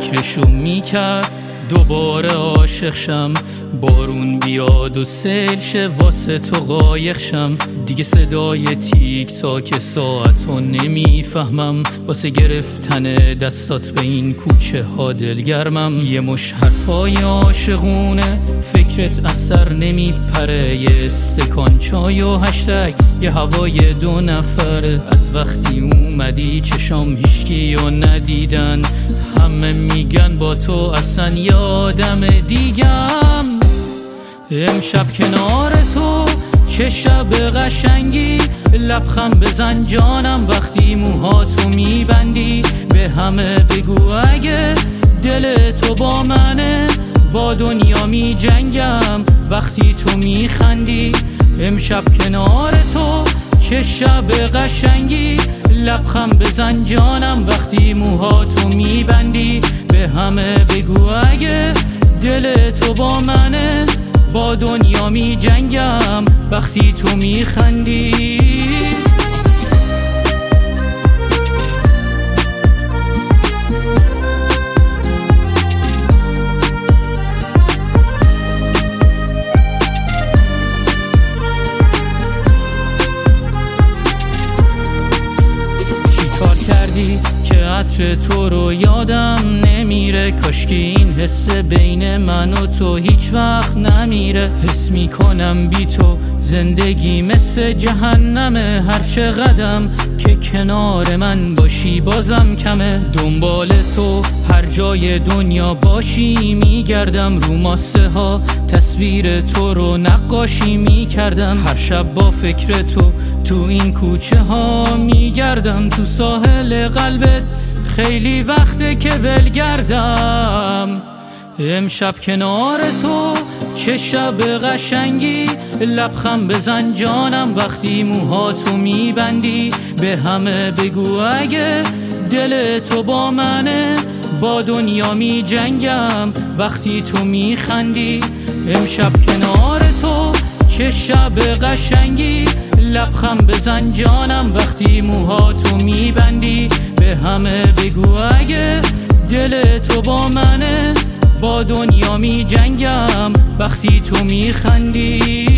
فکرشو میکرد دوباره عاشق شم، بارون بیاد و سیل شه واسه تو قایق شم. دیگه صدای تیک تاک ساعتو نمیفهمم، واسه گرفتن دستات به این کوچه ها دلگرمم. یه مش حرفای عاشقونه فکرت اثر نمیپره، یه استکان چای و هشتگ یه هوای 2 نفره. از وقتی اومدی چشام هیچکی رو ندیدن، همه میگن با تو اصلا یادم دیگم. امشب کنار تو چه شب قشنگی، لبخند بزن جانم وقتی موهاتو میبندی. به همه بگو اگه دل تو با منه، با دنیا می جنگم وقتی تو میخندی. امشب کنار تو چه شب قشنگی، لبخند بزن جانم وقتی موهاتو میبندی. به همه بگو اگه دل تو با منه، با دنیا می جنگم وقتی تو میخندی. که عطر تو رو یادم نمیره، کاشکی این حس بین من و تو هیچ وقت نمیره. حس میکنم بی تو زندگی مثل جهنمه، هر چه قدم که کنار من باشی بازم کمه. دنبال تو هر جای دنیا باشی میگردم، رو ماسه ها تصویر تو رو نقاشی میکردم. هر شب با فکر تو این کوچه ها میگردم، تو ساحل قلبت خیلی وقته که ولگردم. امشب کنار تو چه شب قشنگی، لبخند بزن جانم وقتی موهاتو میبندی. به همه بگو اگه دل تو با منه، با دنیا می جنگم وقتی تو میخندی. امشب کنار تو چه شب قشنگی، لبخند بزن جانم وقتی موهاتو میبندی. به همه بگو اگه دل تو با منه، با دنیا می جنگم وقتی تو میخندی.